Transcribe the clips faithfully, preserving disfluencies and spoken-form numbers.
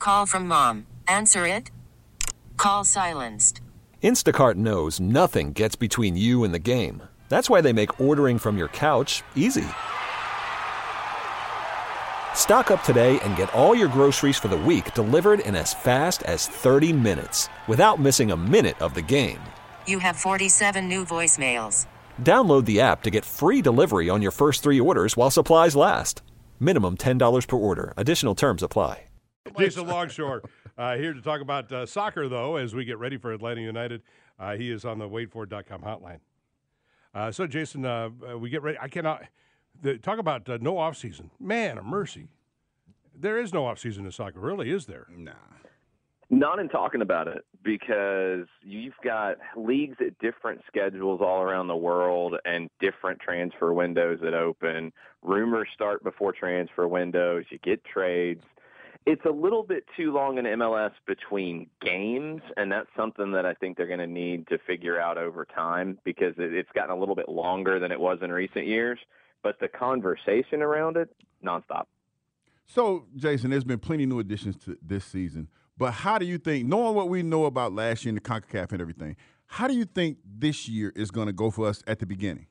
Call from mom. Answer it. Call silenced. Instacart knows nothing gets between you and the game. That's why they make ordering from your couch easy. Stock up today and get all your groceries for the week delivered in as fast as thirty minutes without missing a minute of the game. You have forty-seven new voicemails. Download the app to get free delivery on your first three orders while supplies last. Minimum ten dollars per order. Additional terms apply. Jason Longshore uh, here to talk about uh, soccer, though, as we get ready for Atlanta United. Uh, he is on the wait for it dot com hotline. Uh, so, Jason, uh, we get ready. I cannot the, talk about uh, no offseason. Man of mercy. There is no offseason in soccer, really, is there? Nah. Not in talking about it, because you've got leagues at different schedules all around the world and different transfer windows that open. Rumors start before transfer windows. You get trades. It's a little bit too long in M L S between games, and that's something that I think they're going to need to figure out over time, because it's gotten a little bit longer than it was in recent years. But the conversation around it, nonstop. So, Jason, there's been plenty of new additions to this season. But how do you think, knowing what we know about last year in the CONCACAF and everything, how do you think this year is going to go for us at the beginning?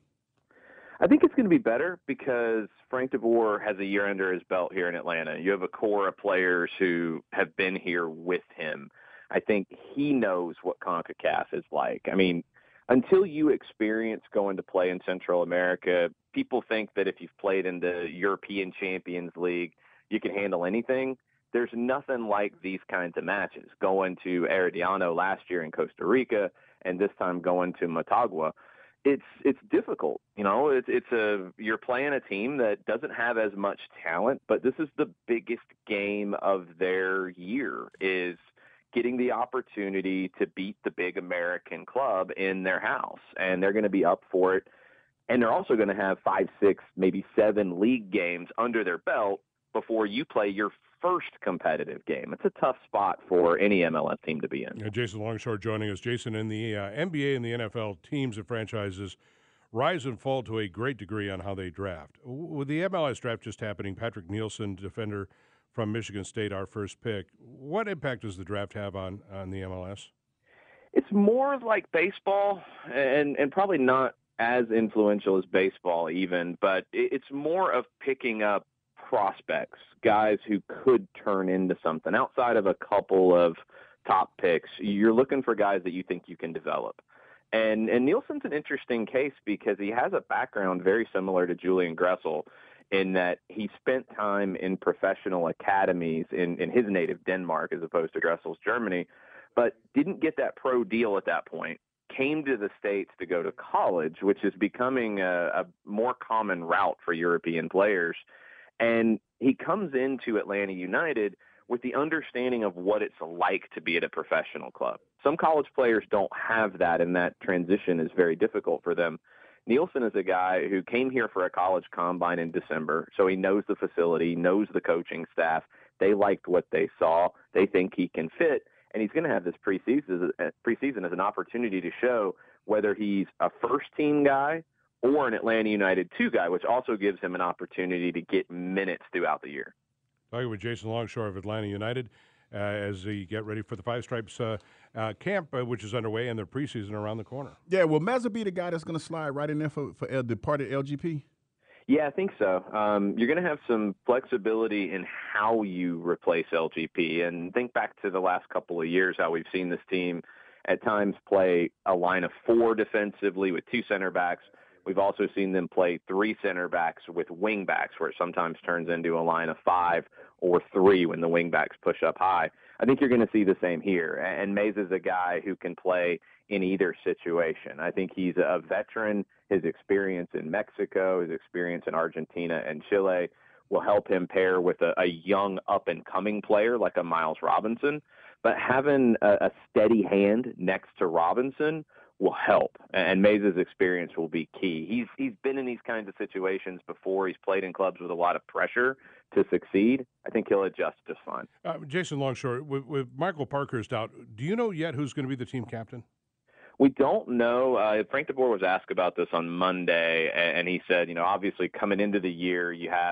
I think it's going to be better because Frank DeBoer has a year under his belt here in Atlanta. You have a core of players who have been here with him. I think he knows what CONCACAF is like. I mean, until you experience going to play in Central America, people think that if you've played in the European Champions League, you can handle anything. There's nothing like these kinds of matches. Going to Herediano last year in Costa Rica and this time going to Motagua, it's it's difficult. You know, it's it's a you're playing a team that doesn't have as much talent, but this is the biggest game of their year, is getting the opportunity to beat the big American club in their house, and they're going to be up for it. And they're also going to have five, six, maybe seven league games under their belt before you play your first competitive game. It's a tough spot for any M L S team to be in. Yeah, Jason Longshore joining us. Jason, in the uh, N B A and the N F L, teams and franchises rise and fall to a great degree on how they draft. With the M L S draft just happening, Patrick Nielsen, defender from Michigan State, our first pick, what impact does the draft have on, on the M L S? It's more like baseball, and, and probably not as influential as baseball even, but it's more of picking up prospects, guys who could turn into something. Outside of a couple of top picks, you're looking for guys that you think you can develop. And and Nielsen's an interesting case because he has a background very similar to Julian Gressel in that he spent time in professional academies in, in his native Denmark as opposed to Gressel's Germany, but didn't get that pro deal at that point. Came to the States to go to college, which is becoming a, a more common route for European players. And he comes into Atlanta United with the understanding of what it's like to be at a professional club. Some college players don't have that, and that transition is very difficult for them. Nielsen is a guy who came here for a college combine in December, so he knows the facility, knows the coaching staff. They liked what they saw. They think he can fit, and he's going to have this preseason, preseason as an opportunity to show whether he's a first-team guy or an Atlanta United two guy, which also gives him an opportunity to get minutes throughout the year. Talking with Jason Longshore of Atlanta United uh, as they get ready for the Five Stripes uh, uh, camp, uh, which is underway, and their preseason around the corner. Yeah, will Meza be the guy that's going to slide right in there for, for L, the departed L G P? Yeah, I think so. Um, you're going to have some flexibility in how you replace L G P. And think back to the last couple of years, how we've seen this team at times play a line of four defensively with two center backs. We've also seen them play three center backs with wing backs, where it sometimes turns into a line of five or three when the wing backs push up high. I think you're going to see the same here. And Mays is a guy who can play in either situation. I think he's a veteran. His experience in Mexico, his experience in Argentina and Chile will help him pair with a, a young up-and-coming player like a Miles Robinson. But having a, a steady hand next to Robinson will help, and Mays' experience will be key. He's he's been in these kinds of situations before. He's played in clubs with a lot of pressure to succeed. I think he'll adjust just fine. Uh, Jason Longshore, with, with Michael Parkhurst out, do you know yet who's going to be the team captain? We don't know. Uh, Frank DeBoer was asked about this on Monday, and, and he said, you know, obviously coming into the year, you have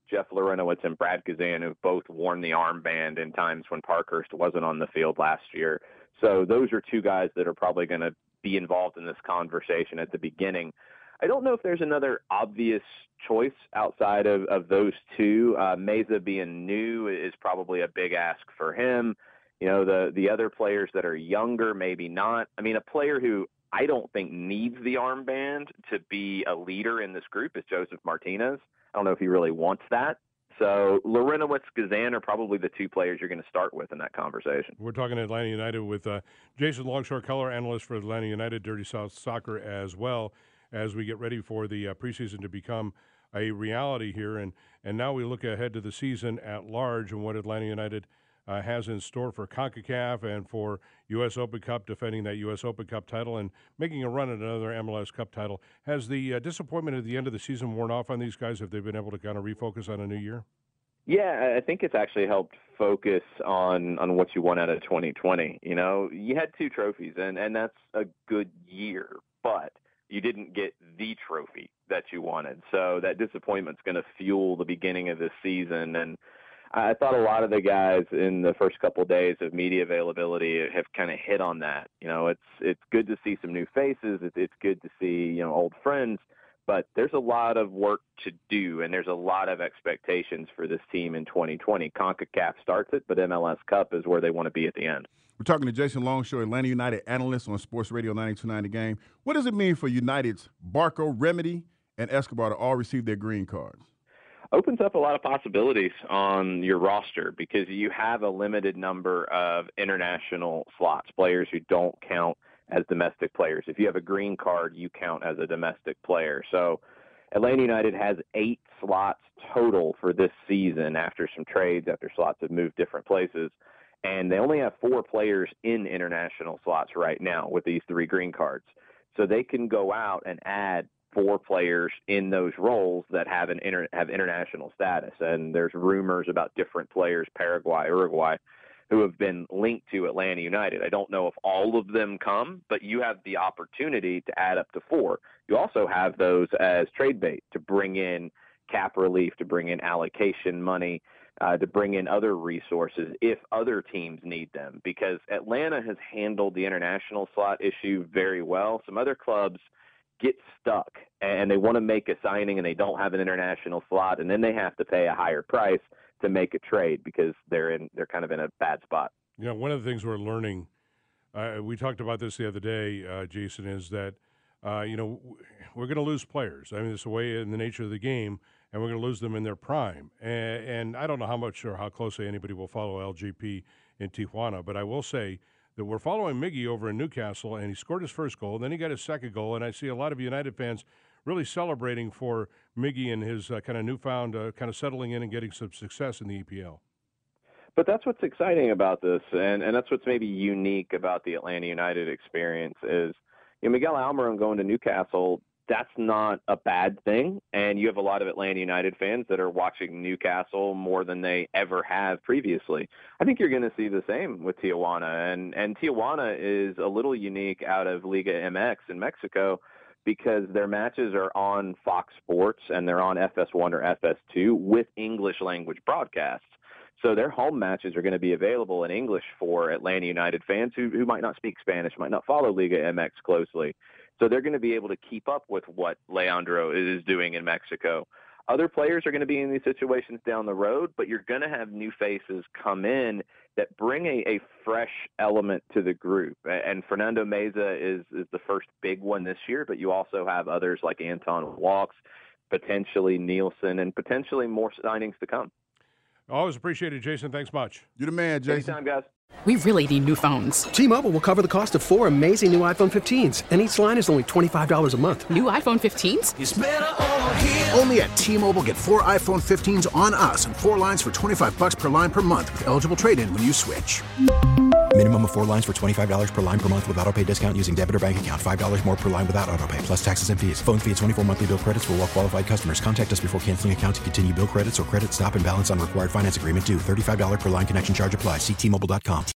Jeff Larentowicz and Brad Guzan, who've both worn the armband in times when Parkhurst wasn't on the field last year. So those are two guys that are probably going to be involved in this conversation at the beginning. I don't know if there's another obvious choice outside of, of those two. Uh, Meza being new is probably a big ask for him. You know, the, the other players that are younger, maybe not. I mean, a player who I don't think needs the armband to be a leader in this group is Joseph Martinez. I don't know if he really wants that. So Larentowicz, Guzan are probably the two players you're going to start with in that conversation. We're talking Atlanta United with uh, Jason Longshore, color analyst for Atlanta United, Dirty South Soccer as well, as we get ready for the uh, preseason to become a reality here. And, and now we look ahead to the season at large and what Atlanta United uh, has in store for CONCACAF and for U S Open Cup, defending that U S Open Cup title and making a run at another M L S Cup title. Has the uh, disappointment at the end of the season worn off on these guys? Have they been able to kind of refocus on a new year? Yeah, I think it's actually helped focus on, on what you want out of twenty twenty. You know, you had two trophies, and, and that's a good year, but you didn't get the trophy that you wanted. So that disappointment's going to fuel the beginning of this season. And I thought a lot of the guys in the first couple of days of media availability have kind of hit on that. You know, it's it's good to see some new faces. It's, it's good to see, you know, old friends. But there's a lot of work to do, and there's a lot of expectations for this team in twenty twenty. CONCACAF starts it, but M L S Cup is where they want to be at the end. We're talking to Jason Longshore, Atlanta United analyst on Sports Radio ninety-two point nine The Game. What does it mean for United's Barco, Remedy, and Escobar to all receive their green cards? Opens up a lot of possibilities on your roster because you have a limited number of international slots, players who don't count as domestic players. If you have a green card, you count as a domestic player. So Atlanta United has eight slots total for this season after some trades, after slots have moved different places. And they only have four players in international slots right now with these three green cards. So they can go out and add four players in those roles that have an inter- have international status. And there's rumors about different players, Paraguay, Uruguay, who have been linked to Atlanta United. I don't know if all of them come, but you have the opportunity to add up to four. You also have those as trade bait to bring in cap relief, to bring in allocation money, uh, to bring in other resources if other teams need them, because Atlanta has handled the international slot issue very well. Some other clubs get stuck and they want to make a signing and they don't have an international slot, and then they have to pay a higher price to make a trade because they're in they're kind of in a bad spot. You know, one of the things we're learning, uh, we talked about this the other day, uh, Jason, is that, uh, you know, we're going to lose players. I mean, it's the way in the nature of the game, and we're going to lose them in their prime. And, and I don't know how much or how closely anybody will follow L G P in Tijuana, but I will say that we're following Miggy over in Newcastle, and he scored his first goal, and then he got his second goal, and I see a lot of United fans really celebrating for Miggy and his uh, kind of newfound uh, kind of settling in and getting some success in the E P L. But that's what's exciting about this, and, and that's what's maybe unique about the Atlanta United experience is, you know, Miguel Almiron going to Newcastle, that's not a bad thing, and you have a lot of Atlanta United fans that are watching Newcastle more than they ever have previously. I think you're going to see the same with Tijuana, and, and Tijuana is a little unique out of Liga M X in Mexico, because their matches are on Fox Sports and they're on F S one or F S two with English language broadcasts. So their home matches are going to be available in English for Atlanta United fans who, who might not speak Spanish, might not follow Liga M X closely. So they're going to be able to keep up with what Leandro is doing in Mexico. Other players are going to be in these situations down the road, but you're going to have new faces come in that bring a, a fresh element to the group. And Fernando Meza is, is the first big one this year, but you also have others like Anton Walks, potentially Nielsen, and potentially more signings to come. Always appreciate it, Jason. Thanks much. You're the man, Jason. Anytime, guys. We really need new phones. T-Mobile will cover the cost of four amazing new iPhone fifteens, and each line is only twenty-five dollars a month. New iPhone fifteens? It's better over here. Only at T-Mobile, get four iPhone fifteens on us and four lines for twenty-five dollars per line per month with eligible trade-in when you switch. Minimum of four lines for twenty-five dollars per line per month with autopay discount using debit or bank account. five dollars more per line without autopay, plus taxes and fees. Phone fee at twenty-four monthly bill credits for well-qualified customers. Contact us before canceling account to continue bill credits or credit stop and balance on required finance agreement due. thirty-five dollars per line connection charge applies. See T Mobile dot com.